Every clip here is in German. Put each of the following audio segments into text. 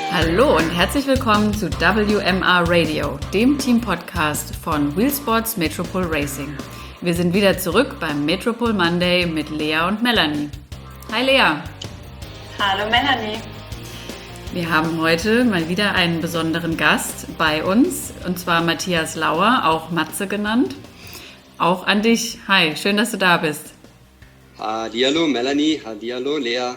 Hallo und herzlich willkommen zu WMR Radio, dem Team-Podcast von Wheelsports Metropol Racing. Wir sind wieder zurück beim Metropol Monday mit Lea und Melanie. Hi Lea. Hallo Melanie. Wir haben heute mal wieder einen besonderen Gast bei uns, und zwar Matthias Lauer, auch Matze genannt. Auch an dich. Hi, schön, dass du da bist. Hallihallo Melanie, hallihallo Lea.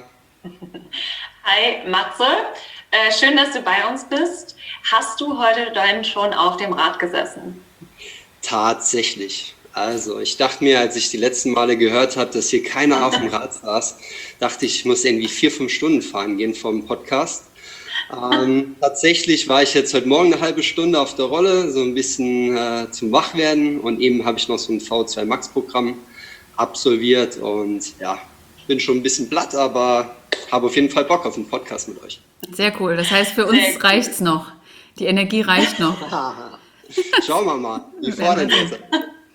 Hi Matze, schön, dass du bei uns bist. Hast du heute denn schon auf dem Rad gesessen? Tatsächlich. Also ich dachte mir, als ich die letzten Male gehört habe, dass hier keiner auf dem Rad saß, dachte ich, ich muss irgendwie 4-5 Stunden fahren gehen vom Podcast. Tatsächlich war ich jetzt heute Morgen eine halbe Stunde auf der Rolle, so ein bisschen zum Wachwerden, und eben habe ich noch so ein V2 Max Programm absolviert und ja, bin schon ein bisschen platt, aber habe auf jeden Fall Bock auf einen Podcast mit euch. Sehr cool, das heißt für uns reicht's noch, die Energie reicht noch. Schauen wir mal, wie fordert ihr seid.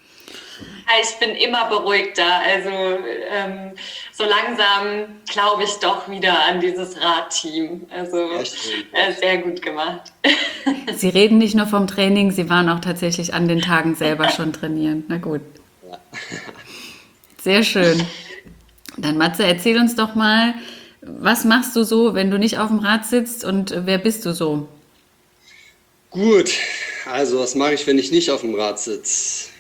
Ich bin immer beruhigter, also so langsam glaube ich doch wieder an dieses Radteam. Also sehr gut gemacht. Sie reden nicht nur vom Training, Sie waren auch tatsächlich an den Tagen selber schon trainieren. Na gut. Ja. Sehr schön. Dann Matze, erzähl uns doch mal, was machst du so, wenn du nicht auf dem Rad sitzt, und wer bist du so? Gut, also was mache ich, wenn ich nicht auf dem Rad sitze?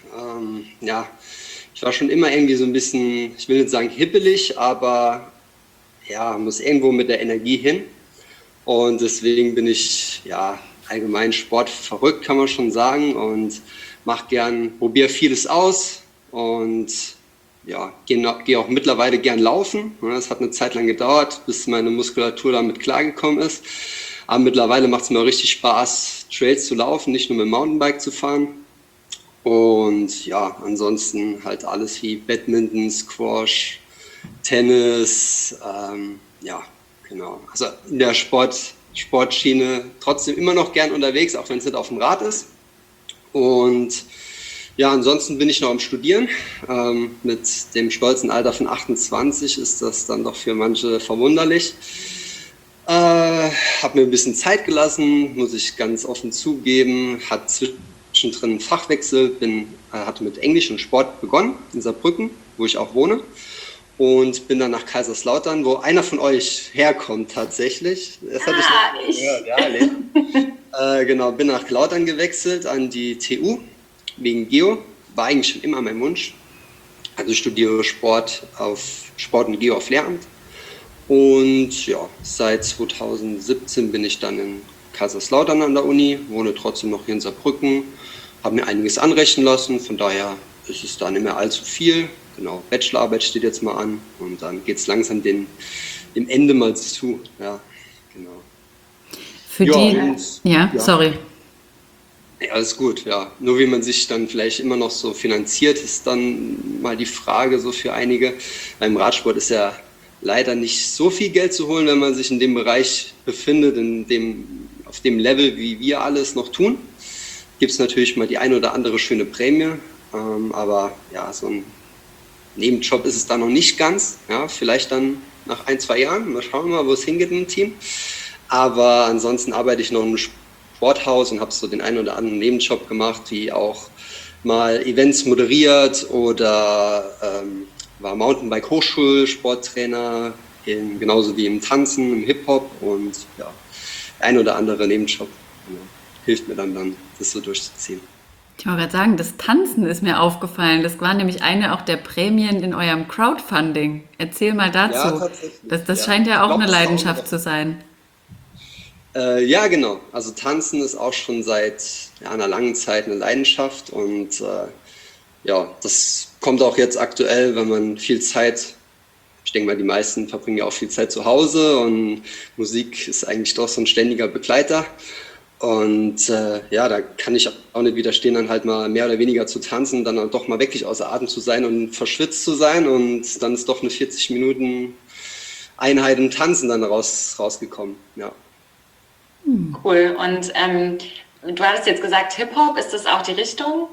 Ich war schon immer irgendwie so ein bisschen, ich will nicht sagen hippelig, aber ja, muss irgendwo mit der Energie hin. Und deswegen bin ich ja allgemein sportverrückt, kann man schon sagen, und probiere vieles aus und ja, gehe auch mittlerweile gern laufen. Das hat eine Zeit lang gedauert, bis meine Muskulatur damit klargekommen ist. Aber mittlerweile macht es mir richtig Spaß, Trails zu laufen, nicht nur mit dem Mountainbike zu fahren. Und ja, ansonsten halt alles wie Badminton, Squash, Tennis, ja, genau. Also in der Sportschiene trotzdem immer noch gern unterwegs, auch wenn es nicht auf dem Rad ist. Und ja, ansonsten bin ich noch am Studieren. Mit dem stolzen Alter von 28 ist das dann doch für manche verwunderlich. Habe mir ein bisschen Zeit gelassen, muss ich ganz offen zugeben. Hat zwischendrin einen Fachwechsel, hatte mit Englisch und Sport begonnen in Saarbrücken, wo ich auch wohne. Und bin dann nach Kaiserslautern, wo einer von euch herkommt tatsächlich. Das hatte ich noch gehört, ja, genau, bin nach Lautern gewechselt an die TU wegen Geo. War eigentlich schon immer mein Wunsch. Also ich studiere Sport und Geo auf Lehramt. Und ja, seit 2017 bin ich dann in Kaiserslautern an der Uni, wohne trotzdem noch hier in Saarbrücken, habe mir einiges anrechnen lassen, von daher ist es da nicht mehr allzu viel. Genau, Bachelorarbeit steht jetzt mal an und dann geht es langsam dem Ende mal zu. Ja, genau. Sorry. Ja, alles gut, ja. Nur wie man sich dann vielleicht immer noch so finanziert, ist dann mal die Frage so für einige. Beim Radsport ist ja leider nicht so viel Geld zu holen, wenn man sich in dem Bereich befindet, auf dem Level, wie wir alles noch tun. Gibt es natürlich mal die ein oder andere schöne Prämie, aber ja, so ein Nebenjob ist es da noch nicht ganz. Ja, vielleicht dann nach 1-2 Jahren, mal schauen wir mal, wo es hingeht im Team. Aber ansonsten arbeite ich noch im Sporthaus und habe so den einen oder anderen Nebenjob gemacht, wie auch mal Events moderiert oder war Mountainbike-Hochschulsporttrainer, genauso wie im Tanzen, im Hip-Hop, und ja, der ein oder andere Nebenjob hilft mir dann, das so durchzuziehen. Ich wollte gerade sagen, das Tanzen ist mir aufgefallen. Das war nämlich eine auch der Prämien in eurem Crowdfunding. Erzähl mal dazu. Ja, tatsächlich. Das scheint ja auch eine Leidenschaft zu sein. Ja, genau. Also Tanzen ist auch schon seit einer langen Zeit eine Leidenschaft, und ja, das kommt auch jetzt aktuell, wenn man viel Zeit, ich denke mal, die meisten verbringen ja auch viel Zeit zu Hause, und Musik ist eigentlich doch so ein ständiger Begleiter. Und ja, da kann ich auch nicht widerstehen, dann halt mal mehr oder weniger zu tanzen, dann auch doch mal wirklich außer Atem zu sein und verschwitzt zu sein, und dann ist doch eine 40 Minuten Einheit im Tanzen dann rausgekommen, ja. Cool. Und du hattest jetzt gesagt Hip-Hop, ist das auch die Richtung?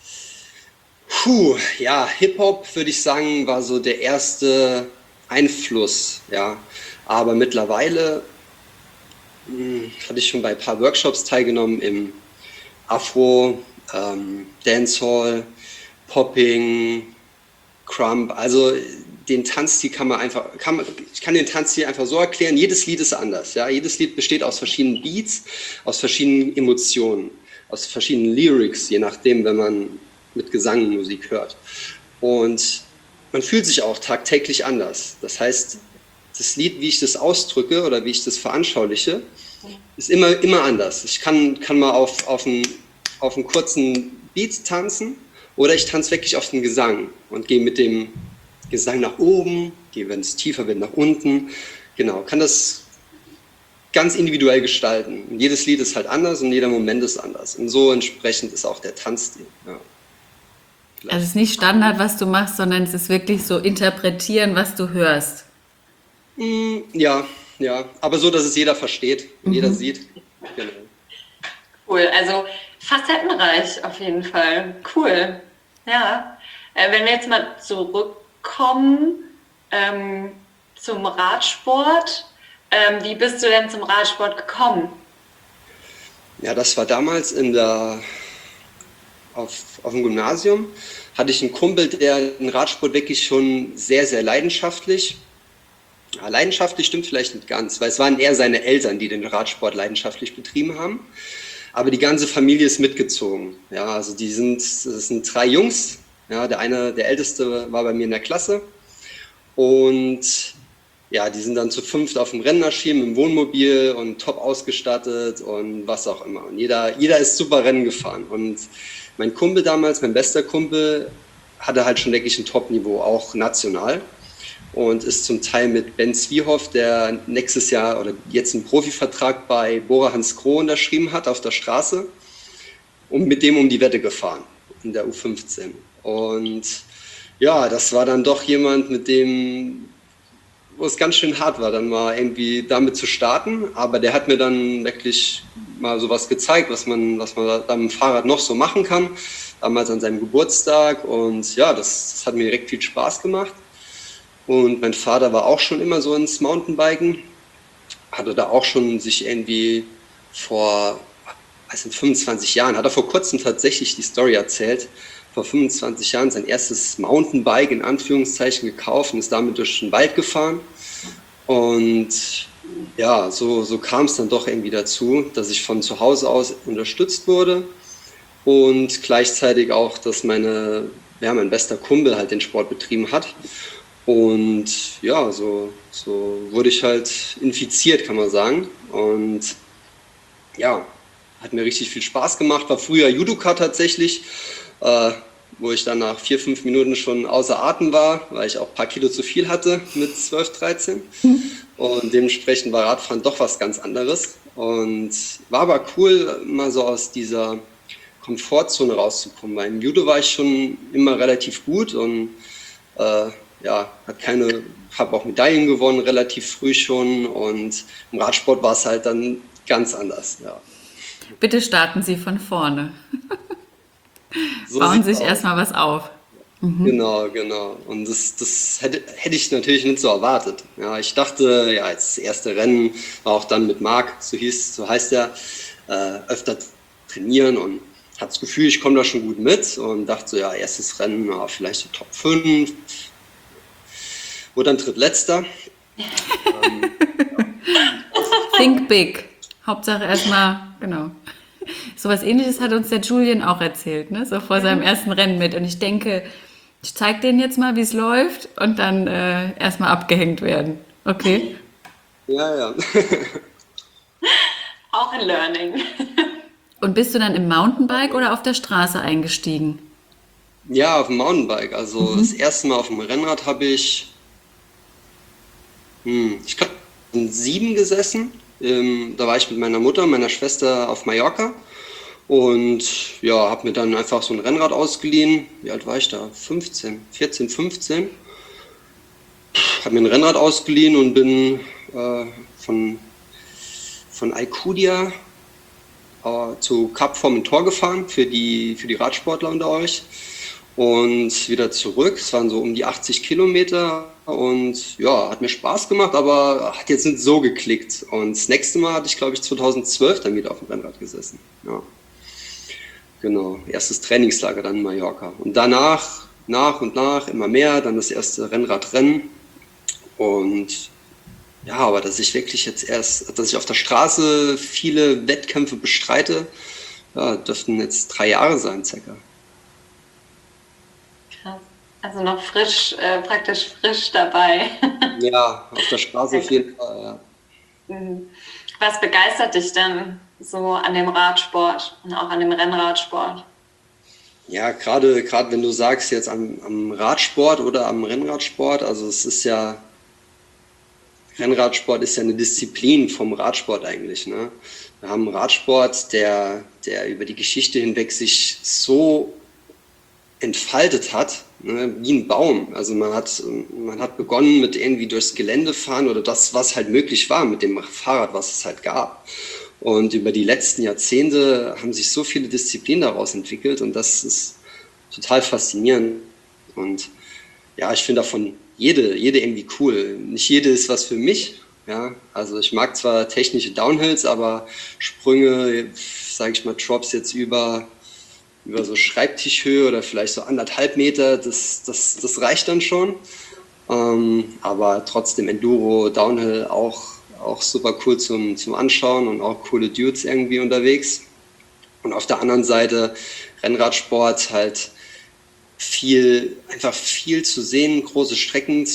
Ja, Hip-Hop würde ich sagen, war so der erste Einfluss, ja. Aber mittlerweile Hatte ich schon bei ein paar Workshops teilgenommen im Afro, Dancehall, Popping, Crump. Also den Tanzstil ich kann den Tanzstil einfach so erklären, jedes Lied ist anders. Ja? Jedes Lied besteht aus verschiedenen Beats, aus verschiedenen Emotionen, aus verschiedenen Lyrics, je nachdem, wenn man mit Gesang Musik hört. Und man fühlt sich auch tagtäglich anders. Das heißt, das Lied, wie ich das ausdrücke oder wie ich das veranschauliche, ist immer anders. Ich kann mal auf einen kurzen Beat tanzen oder ich tanze wirklich auf den Gesang und gehe mit dem Gesang nach oben, gehe, wenn es tiefer wird, nach unten. Genau, kann das ganz individuell gestalten. Und jedes Lied ist halt anders und jeder Moment ist anders. Und so entsprechend ist auch der Tanzstil. Ja. Also es ist nicht Standard, was du machst, sondern es ist wirklich so interpretieren, was du hörst. Ja, aber so, dass es jeder versteht und jeder sieht. Genau. Cool, also facettenreich auf jeden Fall. Cool. Ja. Wenn wir jetzt mal zurückkommen zum Radsport, wie bist du denn zum Radsport gekommen? Ja, das war damals auf dem Gymnasium. Hatte ich einen Kumpel, der den Radsport wirklich schon sehr, sehr leidenschaftlich. Ja, leidenschaftlich stimmt vielleicht nicht ganz, weil es waren eher seine Eltern, die den Radsport leidenschaftlich betrieben haben. Aber die ganze Familie ist mitgezogen. Ja, also das sind 3 Jungs. Ja, der älteste war bei mir in der Klasse. Und ja, die sind dann zu 5 auf dem Rennen erschienen, im Wohnmobil und top ausgestattet und was auch immer. Und jeder ist super Rennen gefahren. Und mein Kumpel damals, mein bester Kumpel, hatte halt schon wirklich ein Top-Niveau, auch national. Und ist zum Teil mit Ben Zwiehoff, der nächstes Jahr oder jetzt einen Profivertrag bei Bora Hansgrohe unterschrieben hat auf der Straße, und mit dem um die Wette gefahren in der U15. Und ja, das war dann doch jemand, mit dem, wo es ganz schön hart war, dann mal irgendwie damit zu starten. Aber der hat mir dann wirklich mal sowas gezeigt, was man da mit dem Fahrrad noch so machen kann. Damals an seinem Geburtstag. Und ja, das hat mir direkt viel Spaß gemacht. Und mein Vater war auch schon immer so ins Mountainbiken, hatte da auch schon sich irgendwie vor 25 Jahren, hat er vor kurzem tatsächlich die Story erzählt, vor 25 Jahren sein erstes Mountainbike in Anführungszeichen gekauft und ist damit durch den Wald gefahren. Und ja, so kam es dann doch irgendwie dazu, dass ich von zu Hause aus unterstützt wurde und gleichzeitig auch, dass mein bester Kumpel halt den Sport betrieben hat. Und ja, so wurde ich halt infiziert, kann man sagen. Und ja, hat mir richtig viel Spaß gemacht. War früher Judoka tatsächlich, wo ich dann nach 4-5 Minuten schon außer Atem war, weil ich auch ein paar Kilo zu viel hatte mit 12, 13. Und dementsprechend war Radfahren doch was ganz anderes. Und war aber cool, mal so aus dieser Komfortzone rauszukommen. Weil im Judo war ich schon immer relativ gut und habe auch Medaillen gewonnen, relativ früh schon, und im Radsport war es halt dann ganz anders. Ja. Bitte starten Sie von vorne. So bauen sich erstmal was auf. Genau. Und das hätte ich natürlich nicht so erwartet. Ja, ich dachte, ja, jetzt das erste Rennen war auch dann mit Marc, so heißt er, öfter trainieren und hatte das Gefühl, ich komme da schon gut mit und dachte so, ja, erstes Rennen, vielleicht so Top 5. Wurde dann drittletzter. Think big. Hauptsache erstmal, genau. So was Ähnliches hat uns der Julian auch erzählt, ne? So vor seinem ersten Rennen mit. Und ich denke, ich zeige denen jetzt mal, wie es läuft und dann erstmal abgehängt werden. Okay? Ja. Auch ein Learning. Und bist du dann im Mountainbike oder auf der Straße eingestiegen? Ja, auf dem Mountainbike. Also das erste Mal auf dem Rennrad habe ich glaube, in 7 gesessen. Da war ich mit meiner Mutter und meiner Schwester auf Mallorca und ja, habe mir dann einfach so ein Rennrad ausgeliehen. Wie alt war ich da? 14, 15. Habe mir ein Rennrad ausgeliehen und bin von Alcudia zu Kap Formentor gefahren für die Radsportler unter euch. und wieder zurück. Es waren so um die 80 Kilometer und ja, hat mir Spaß gemacht, aber hat jetzt nicht so geklickt. Und das nächste Mal hatte ich, glaube ich, 2012 dann wieder auf dem Rennrad gesessen. Ja, genau. Erstes Trainingslager dann in Mallorca. Und danach, nach und nach, immer mehr, dann das erste Rennradrennen. Und ja, aber dass ich wirklich dass ich auf der Straße viele Wettkämpfe bestreite, ja, dürften jetzt 3 Jahre sein, circa. Krass. Also noch praktisch frisch dabei. Ja, auf der Straße auf jeden Fall, ja. Was begeistert dich denn so an dem Radsport und auch an dem Rennradsport? Ja, gerade wenn du sagst jetzt am Radsport oder am Rennradsport, also Rennradsport ist ja eine Disziplin vom Radsport eigentlich, ne? Wir haben einen Radsport, der über die Geschichte hinweg sich so entfaltet hat, ne, wie ein Baum. Also man hat begonnen mit irgendwie durchs Gelände fahren oder das, was halt möglich war mit dem Fahrrad, was es halt gab. Und über die letzten Jahrzehnte haben sich so viele Disziplinen daraus entwickelt und das ist total faszinierend. Und ja, ich finde davon jede irgendwie cool. Nicht jede ist was für mich. Ja, also ich mag zwar technische Downhills, aber Sprünge, sage ich mal, Drops jetzt über so Schreibtischhöhe oder vielleicht so 1,5 Meter, das reicht dann schon. Aber trotzdem Enduro, Downhill auch super cool zum Anschauen und auch coole Dudes irgendwie unterwegs. Und auf der anderen Seite Rennradsport halt einfach viel zu sehen, große Strecken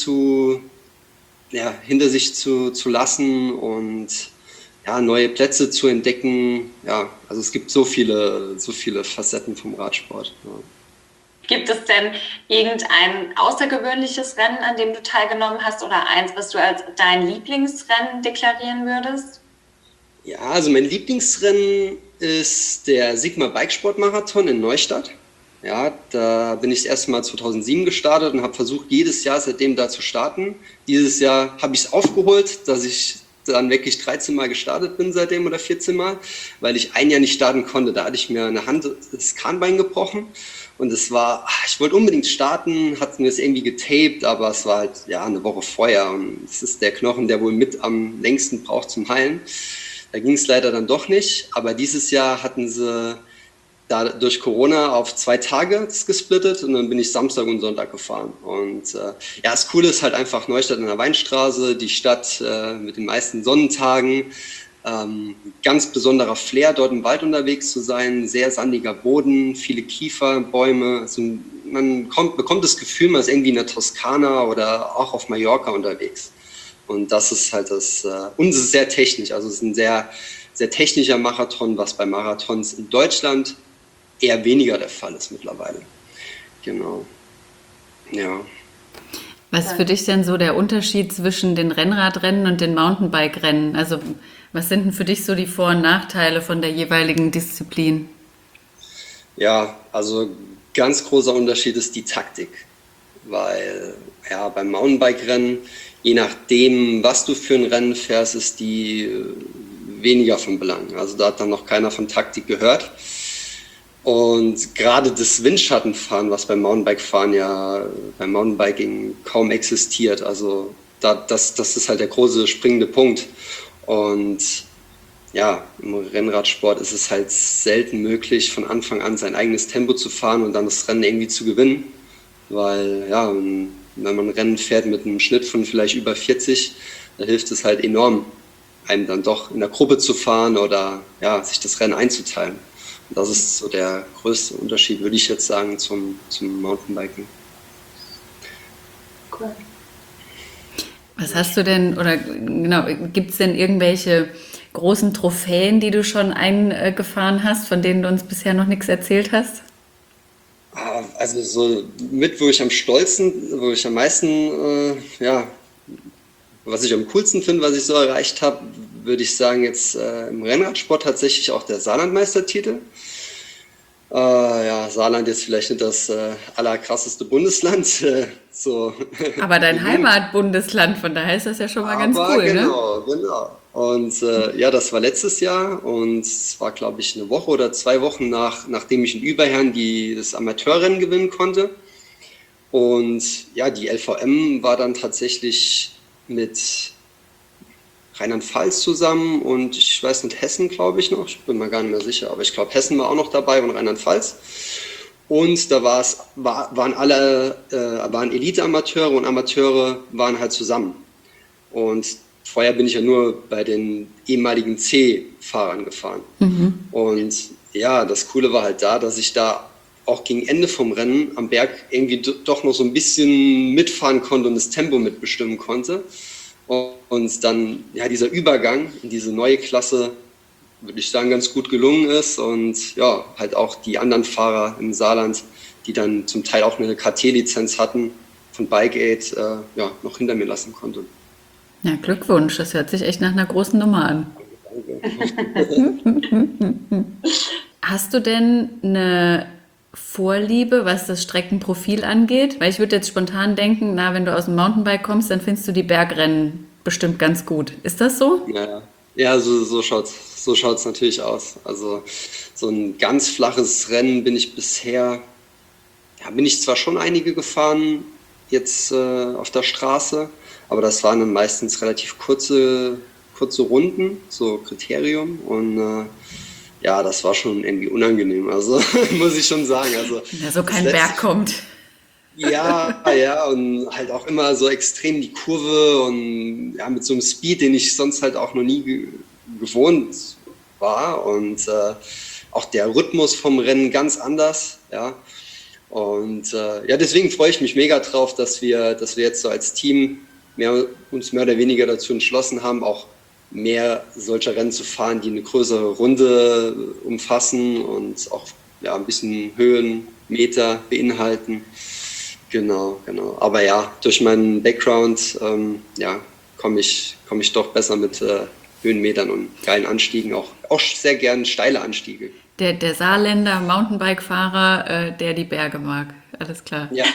hinter sich zu lassen und ja, neue Plätze zu entdecken. Ja, also es gibt so viele Facetten vom Radsport. Ja. Gibt es denn irgendein außergewöhnliches Rennen, an dem du teilgenommen hast oder eins, was du als dein Lieblingsrennen deklarieren würdest? Ja, also mein Lieblingsrennen ist der Sigma Bikesport-Marathon in Neustadt. Ja, da bin ich das erste Mal 2007 gestartet und habe versucht, jedes Jahr seitdem da zu starten. Dieses Jahr habe ich es aufgeholt, dass ich dann wirklich 13 Mal gestartet bin seitdem oder 14 Mal, weil ich ein Jahr nicht starten konnte. Da hatte ich mir das Kahnbein gebrochen und ich wollte unbedingt starten, hatte mir das irgendwie getaped, aber es war halt ja eine Woche vorher und es ist der Knochen, der wohl mit am längsten braucht zum Heilen. Da ging es leider dann doch nicht, aber dieses Jahr hatten sie da durch Corona auf 2 Tage gesplittet und dann bin ich Samstag und Sonntag gefahren. Und ja, das Coole ist halt einfach Neustadt in der Weinstraße, die Stadt mit den meisten Sonnentagen. Ganz besonderer Flair, dort im Wald unterwegs zu sein, sehr sandiger Boden, viele Kiefer, Bäume. Also man bekommt das Gefühl, man ist irgendwie in der Toskana oder auch auf Mallorca unterwegs. Und das ist halt und es ist sehr technisch, also es ist ein sehr, sehr technischer Marathon, was bei Marathons in Deutschland eher weniger der Fall ist mittlerweile. Genau. Ja. Was ist für dich denn so der Unterschied zwischen den Rennradrennen und den Mountainbike-Rennen? Also was sind denn für dich so die Vor- und Nachteile von der jeweiligen Disziplin? Ja, also ganz großer Unterschied ist die Taktik, weil ja beim Mountainbike-Rennen, je nachdem, was du für ein Rennen fährst, ist die weniger von Belang. Also da hat dann noch keiner von Taktik gehört. Und gerade das Windschattenfahren, was beim Mountainbiking kaum existiert, also das ist halt der große springende Punkt. Und ja, im Rennradsport ist es halt selten möglich, von Anfang an sein eigenes Tempo zu fahren und dann das Rennen irgendwie zu gewinnen. Weil ja, wenn man ein Rennen fährt mit einem Schnitt von vielleicht über 40, da hilft es halt enorm, einem dann doch in der Gruppe zu fahren oder ja, sich das Rennen einzuteilen. Das ist so der größte Unterschied, würde ich jetzt sagen, zum Mountainbiken. Cool. Was hast du denn, oder genau, gibt es denn irgendwelche großen Trophäen, die du schon eingefahren hast, von denen du uns bisher noch nichts erzählt hast? Also so wo ich am meisten, was ich am coolsten finde, was ich so erreicht habe, würde ich sagen, jetzt im Rennradsport tatsächlich auch der Saarlandmeistertitel. Saarland jetzt vielleicht nicht das allerkrasseste Bundesland. So. Aber dein Heimatbundesland, von daher ist das ja schon mal ganz cool, genau, ne? Genau. Und ja, das war letztes Jahr und es war, glaube ich, eine Woche oder 2 Wochen nachdem ich in Überherrn das Amateurrennen gewinnen konnte. Und ja, die LVM war dann tatsächlich mit Rheinland-Pfalz zusammen und ich weiß nicht, Hessen, glaube ich noch. Ich bin mir gar nicht mehr sicher, aber ich glaube, Hessen war auch noch dabei und Rheinland-Pfalz. Und da waren Elite-Amateure und Amateure waren halt zusammen. Und vorher bin ich ja nur bei den ehemaligen C-Fahrern gefahren. Und ja, das Coole war halt da, dass ich da auch gegen Ende vom Rennen am Berg irgendwie doch noch so ein bisschen mitfahren konnte und das Tempo mitbestimmen konnte. Und dann, ja, dieser Übergang in diese neue Klasse, würde ich sagen, ganz gut gelungen ist. Und ja, halt auch die anderen Fahrer im Saarland, die dann zum Teil auch eine KT-Lizenz hatten, von BikeAid, ja, noch hinter mir lassen konnte. Ja, Glückwunsch, das hört sich echt nach einer großen Nummer an. Hast du denn eine Vorliebe, was das Streckenprofil angeht? Weil ich würde jetzt spontan denken, na, wenn du aus dem Mountainbike kommst, dann findest du die Bergrennen bestimmt ganz gut. Ist das so? Ja, so schaut's natürlich aus. Also so ein ganz flaches Rennen bin ich zwar schon einige gefahren, jetzt auf der Straße, aber das waren dann meistens relativ kurze Runden, so Kriterium und ja, das war schon irgendwie unangenehm, also muss ich schon sagen. Also, ja, so kein Berg kommt. Ja, und halt auch immer so extrem die Kurve und ja, mit so einem Speed, den ich sonst halt auch noch nie gewohnt war und auch der Rhythmus vom Rennen ganz anders, ja. Und ja, deswegen freue ich mich mega drauf, dass wir jetzt so als Team uns mehr oder weniger dazu entschlossen haben, auch mehr solcher Rennen zu fahren, die eine größere Runde umfassen und auch ja, ein bisschen Höhenmeter beinhalten. Genau. Aber ja, durch meinen Background ja, komme ich doch besser mit Höhenmetern und geilen Anstiegen, auch sehr gern steile Anstiege. Der Saarländer Mountainbike-Fahrer, der die Berge mag. Alles klar. Ja.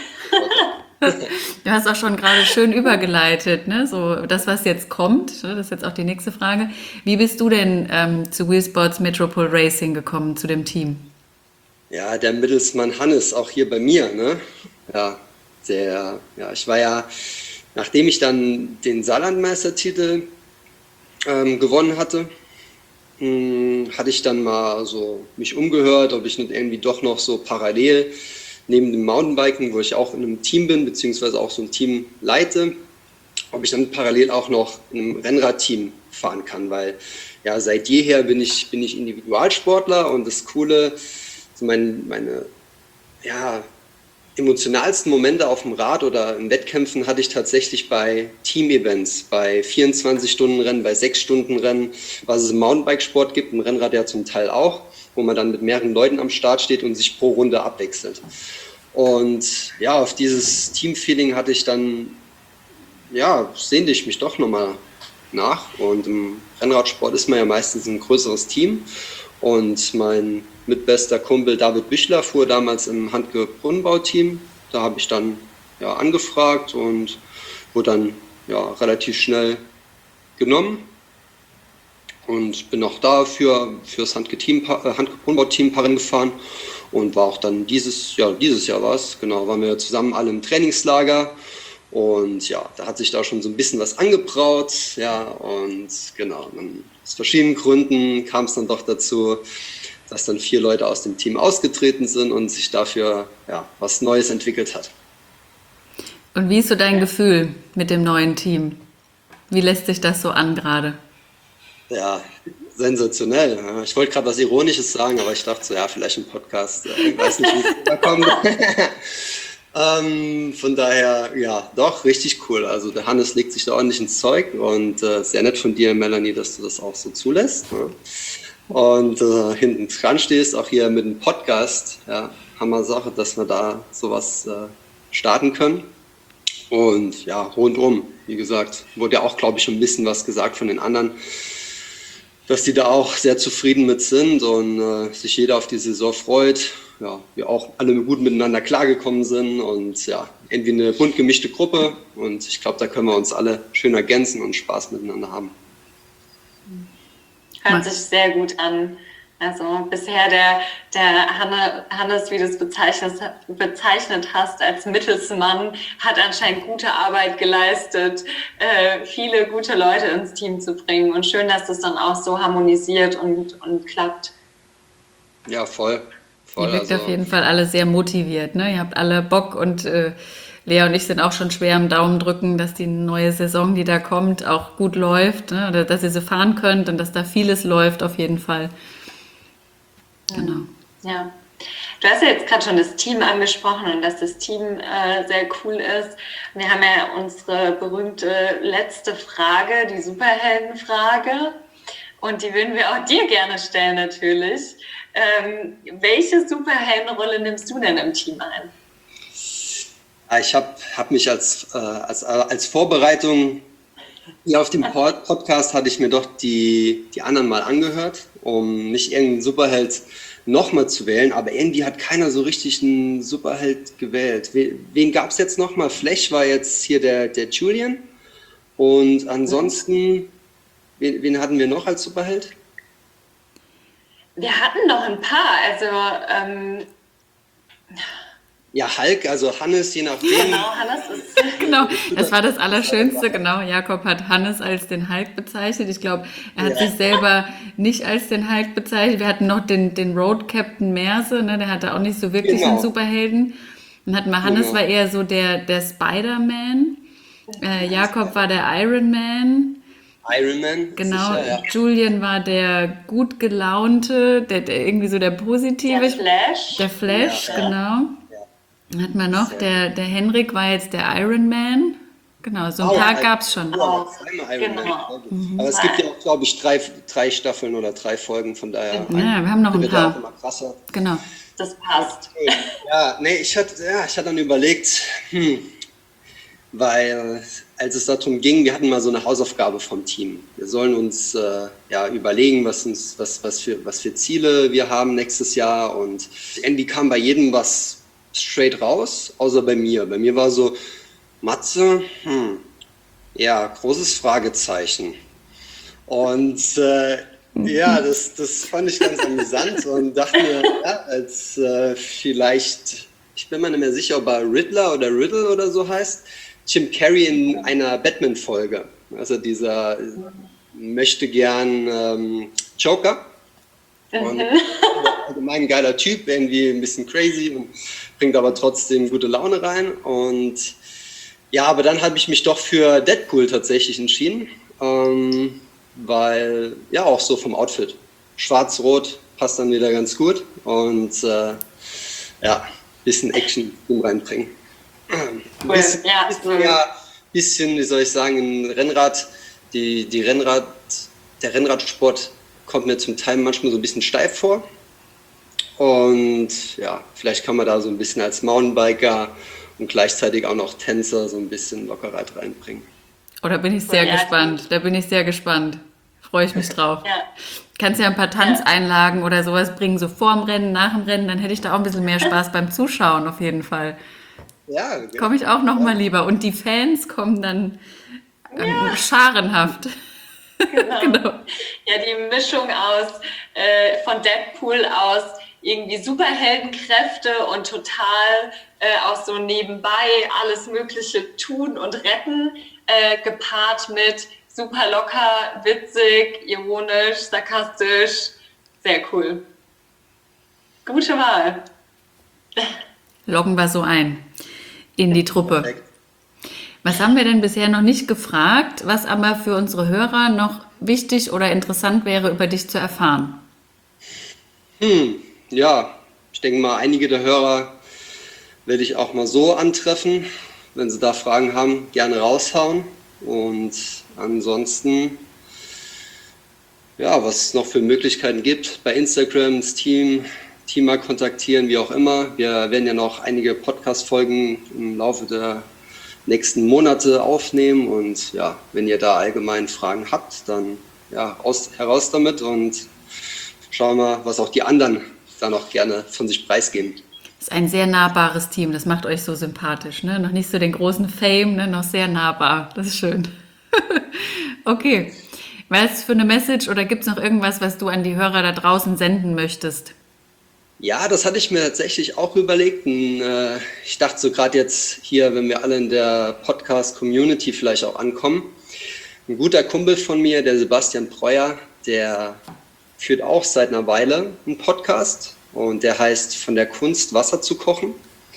Du hast auch schon gerade schön übergeleitet, ne? So das, was jetzt kommt, das ist jetzt auch die nächste Frage. Wie bist du denn zu Wheelsports Metropol Racing gekommen, zu dem Team? Ja, der Mittelsmann Hannes, auch hier bei mir, ne? Ja, ich war ja, nachdem ich dann den Saarlandmeistertitel gewonnen hatte, hatte ich dann mal so mich umgehört, ob ich nicht irgendwie doch noch so parallel neben dem Mountainbiken, wo ich auch in einem Team bin, beziehungsweise auch so ein Team leite, ob ich dann parallel auch noch in einem Rennradteam fahren kann, weil ja, seit jeher bin ich Individualsportler und das Coole, so meine ja, emotionalsten Momente auf dem Rad oder in Wettkämpfen hatte ich tatsächlich bei Team-Events, bei 24-Stunden-Rennen, bei 6-Stunden-Rennen, was es im Mountainbikesport gibt, im Rennrad ja zum Teil auch, wo man dann mit mehreren Leuten am Start steht und sich pro Runde abwechselt. Und ja, auf dieses Team-Feeling hatte ich dann, ja, sehnte ich mich doch nochmal nach. Und im Rennradsport ist man ja meistens ein größeres Team. Und mein mitbester Kumpel David Büchler fuhr damals im Handke-Brunnenbau-Team. Da habe ich dann ja angefragt und wurde dann ja relativ schnell genommen. Und bin auch da fürs Handke-Brunnenbau-Team ein paar Rennen gefahren und war auch dann dieses Jahr war es, genau, waren wir zusammen alle im Trainingslager. Und ja, da hat sich da schon so ein bisschen was angebraut, ja, und genau, dann aus verschiedenen Gründen kam es dann doch dazu, dass dann 4 Leute aus dem Team ausgetreten sind und sich dafür ja, was Neues entwickelt hat. Und wie ist so dein Gefühl mit dem neuen Team? Wie lässt sich das so an gerade? Ja, sensationell. Ich wollte gerade was Ironisches sagen, aber ich dachte so, ja, vielleicht im Podcast, ich weiß nicht, wie es rüberkommt. Von daher, ja, doch, richtig cool. Also der Hannes legt sich da ordentlich ins Zeug und sehr nett von dir, Melanie, dass du das auch so zulässt. Ne? Und hinten dran stehst, auch hier mit dem Podcast, ja, Hammer-Sache, dass wir da sowas starten können. Und ja, rundum, wie gesagt, wurde ja auch, glaube ich, schon ein bisschen was gesagt von den anderen, dass die da auch sehr zufrieden mit sind und sich jeder auf die Saison freut. Ja, wir auch alle gut miteinander klargekommen sind und ja, irgendwie eine bunt gemischte Gruppe und ich glaube, da können wir uns alle schön ergänzen und Spaß miteinander haben. Hört sich sehr gut an. Also bisher der Hannes, wie du es bezeichnet hast, als Mittelsmann, hat anscheinend gute Arbeit geleistet, viele gute Leute ins Team zu bringen. Und schön, dass das dann auch so harmonisiert und klappt. Ja, voll. Ihr wirkt auf jeden Fall alle sehr motiviert, ne? Ihr habt alle Bock und Lea und ich sind auch schon schwer am Daumen drücken, dass die neue Saison, die da kommt, auch gut läuft, ne? Oder dass ihr sie fahren könnt und dass da vieles läuft auf jeden Fall. Genau. Ja. Du hast ja jetzt gerade schon das Team angesprochen und dass das Team sehr cool ist. Wir haben ja unsere berühmte letzte Frage, die Superheldenfrage. Und die würden wir auch dir gerne stellen natürlich. Welche Superheldenrolle nimmst du denn im Team ein? Ich hab mich als Vorbereitung hier auf dem Podcast hatte ich mir doch die anderen mal angehört, um nicht irgendeinen Superheld nochmal zu wählen, aber irgendwie hat keiner so richtig einen Superheld gewählt. Wen gab es jetzt nochmal? Flash war jetzt hier der Julian und ansonsten, wen hatten wir noch als Superheld? Wir hatten noch ein paar, also ja, Hulk, also Hannes, je nachdem. Genau, Hannes ist... Genau, das war das Allerschönste, genau. Jakob hat Hannes als den Hulk bezeichnet. Ich glaube, er hat sich selber nicht als den Hulk bezeichnet. Wir hatten noch den Road Captain Merse, ne? Der hatte auch nicht so wirklich einen Superhelden. Dann hatten wir Hannes, war eher so der Spider-Man. Jakob war der Iron Man. Iron Man. Genau, Sicher, ja. Julian war der gut gelaunte, der irgendwie so der positive. Der Flash. Der Flash, Ja. genau. Dann hatten wir noch, der Henrik war jetzt der Iron Man. Genau, so ein paar gab es schon. Oh, zweimal Iron Man. Aber es gibt ja auch, glaube ich, drei Staffeln oder 3 Folgen, von daher. Ja, wir haben noch ein wird auch paar. immer krasser. Genau. Das passt. Ja, nee, ich hatte dann überlegt, weil als es darum ging, wir hatten mal so eine Hausaufgabe vom Team. Wir sollen uns überlegen, was für Ziele wir haben nächstes Jahr, und irgendwie kam bei jedem was straight raus, außer bei mir. Bei mir war so, Matze, großes Fragezeichen. Und das fand ich ganz amüsant und dachte mir, als vielleicht, ich bin mir nicht mehr sicher, ob er Riddler oder Riddle oder so heißt, Jim Carrey in einer Batman-Folge. Also dieser möchte gern Joker. Und allgemein geiler Typ, irgendwie ein bisschen crazy und bringt aber trotzdem gute Laune rein. Und ja, aber dann habe ich mich doch für Deadpool tatsächlich entschieden, weil ja auch so vom Outfit. Schwarz-Rot passt dann wieder ganz gut und bisschen Action reinbringen. Bisschen, wie soll ich sagen, ein Rennrad, der Rennradsport kommt mir zum Teil manchmal so ein bisschen steif vor. Und ja, vielleicht kann man da so ein bisschen als Mountainbiker und gleichzeitig auch noch Tänzer so ein bisschen Lockerheit reinbringen. Oh, da bin ich sehr gespannt. Freue ich mich drauf. Ja. Kannst ja ein paar Tanzeinlagen oder sowas bringen, so vor dem Rennen, nach dem Rennen, dann hätte ich da auch ein bisschen mehr Spaß beim Zuschauen auf jeden Fall. Ja, genau. Komme ich auch noch mal lieber. Und die Fans kommen dann scharenhaft. Genau. Ja, die Mischung von Deadpool aus irgendwie Superheldenkräfte und total auch so nebenbei alles Mögliche tun und retten, gepaart mit super locker, witzig, ironisch, sarkastisch. Sehr cool. Gute Wahl. Loggen wir so ein in die Truppe. Perfekt. Was haben wir denn bisher noch nicht gefragt, was aber für unsere Hörer noch wichtig oder interessant wäre, über dich zu erfahren? Ja, ich denke mal, einige der Hörer werde ich auch mal so antreffen. Wenn sie da Fragen haben, gerne raushauen. Und ansonsten, ja, was es noch für Möglichkeiten gibt, bei Instagram das Team mal kontaktieren, wie auch immer. Wir werden ja noch einige Podcast-Folgen im Laufe der nächsten Monate aufnehmen, und ja, wenn ihr da allgemein Fragen habt, dann ja, heraus damit und schauen wir, was auch die anderen da noch gerne von sich preisgeben. Das ist ein sehr nahbares Team, das macht euch so sympathisch, ne? Noch nicht so den großen Fame, ne? Noch sehr nahbar, das ist schön. Okay, Was für eine Message oder gibt es noch irgendwas, was du an die Hörer da draußen senden möchtest? Ja, das hatte ich mir tatsächlich auch überlegt. Ich dachte so gerade jetzt hier, wenn wir alle in der Podcast-Community vielleicht auch ankommen. Ein guter Kumpel von mir, der Sebastian Breuer, der führt auch seit einer Weile einen Podcast und der heißt Von der Kunst, Wasser zu kochen.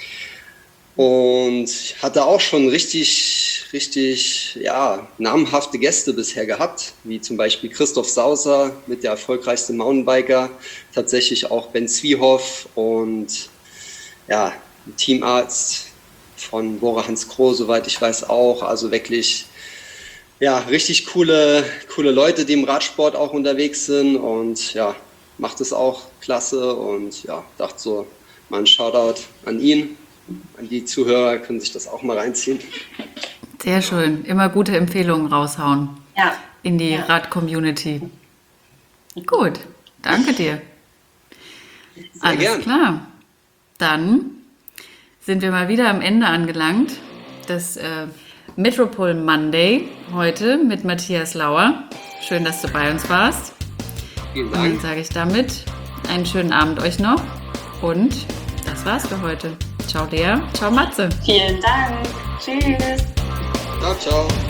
Und hatte auch schon richtig, ja, namhafte Gäste bisher gehabt, wie zum Beispiel Christoph Sauser mit der erfolgreichste Mountainbiker, tatsächlich auch Ben Zwiehoff und ja, ein Teamarzt von Bora Hans Kroh, soweit ich weiß auch. Also wirklich, ja, richtig coole Leute, die im Radsport auch unterwegs sind und ja, macht es auch klasse und ja, dachte so, mal ein Shoutout an ihn. An die Zuhörer können sich das auch mal reinziehen. Sehr schön. Immer gute Empfehlungen raushauen. Ja. In die Rad-Community. Gut, danke dir. Alles gern. Klar. Dann sind wir mal wieder am Ende angelangt. Das Metropol Monday heute mit Matthias Lauer. Schön, dass du bei uns warst. Vielen Und dann Dank. sage ich damit einen schönen Abend euch noch. Und das war's für heute. Ciao Lea, ciao Matze. Vielen Dank. Tschüss. Ciao, ciao.